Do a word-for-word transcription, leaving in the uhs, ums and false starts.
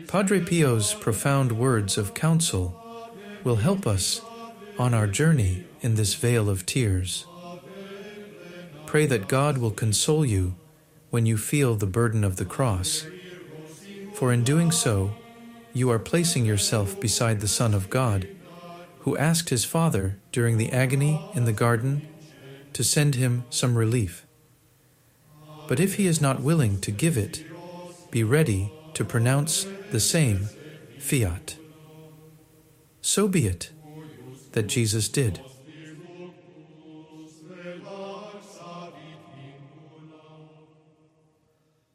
Padre Pio's profound words of counsel will help us on our journey in this vale of tears. Pray that God will console you when you feel the burden of the cross, for in doing so, you are placing yourself beside the Son of God, who asked his Father during the agony in the garden to send him some relief. But if he is not willing to give it, be ready to pronounce the same fiat. So be it that Jesus did.